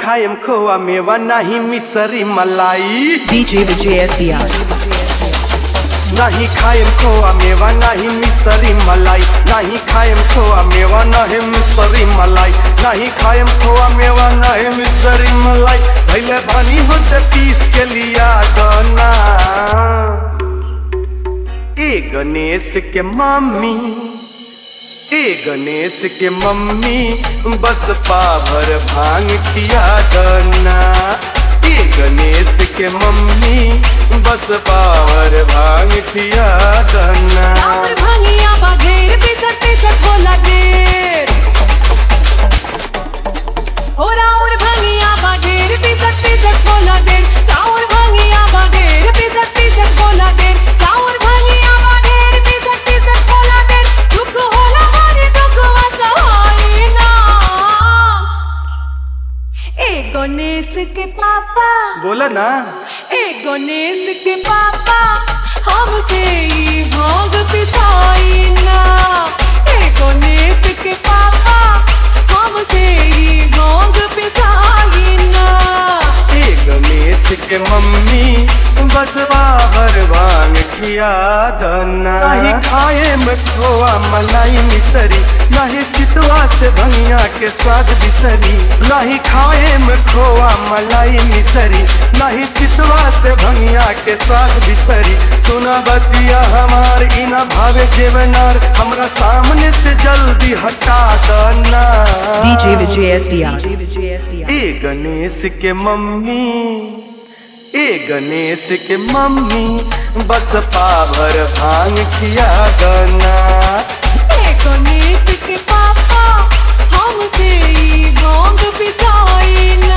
खाएम खोआ मेवा नहीं मिसरी मलाई। DJ Vijay SDR. नहीं खाएम खोआ मेवा नहीं मिसरी मलाई। नहीं खाएम खोआ मेवा नहीं मिसरी मलाई। नहीं खाएम खोआ मेवा नहीं मिसरी मलाई। भैले भानी होते पीस के लिया गना। ए गणेश के मम्मी, ए गणेश के मम्मी बस पाभर भांग खिया दना। ए गणेश के मम्मी बस पावर भांग खिया दना। और भांगिया बाघेर पिसट पिसट होला ढेर। और भांगिया बाघेर पिसट पिसट होला ढेर। और भांगिया बाघेर पिसट पिसट होला ढेर। और भांगिया बाघेर पिसट पिसट होला ढेर। दुख होला मारे दुख वसहाई ना। ए गणेश के पापा बोला ना। ए गणेश के पापा हमसे ही भांग पिसाई ना। ए गणेश के पापा हमसे ही भांग पिसाई ना। ए गणेश के मम्मी बस बाबर भांग खिया दना। नहीं खाए में खोआ मलाई मिसरी। नहीं चितवा से भंगिया के स्वाद बिसरी। नहीं खाए में खोआ मलाई मिसरी। नहीं चितवा से भंगिया के स्वाद बिसरी। सुना बतिया हमार इना भावे जेवनार। हमरा सामने से जल्दी हटा दना। DJ Vijay SDR. ए गणेश के मम्मी, ए गणेश के मम्मी बस पाभर भांग खिया दना। ए गणेश के पापा हमसे ही भांग पिसाई ना।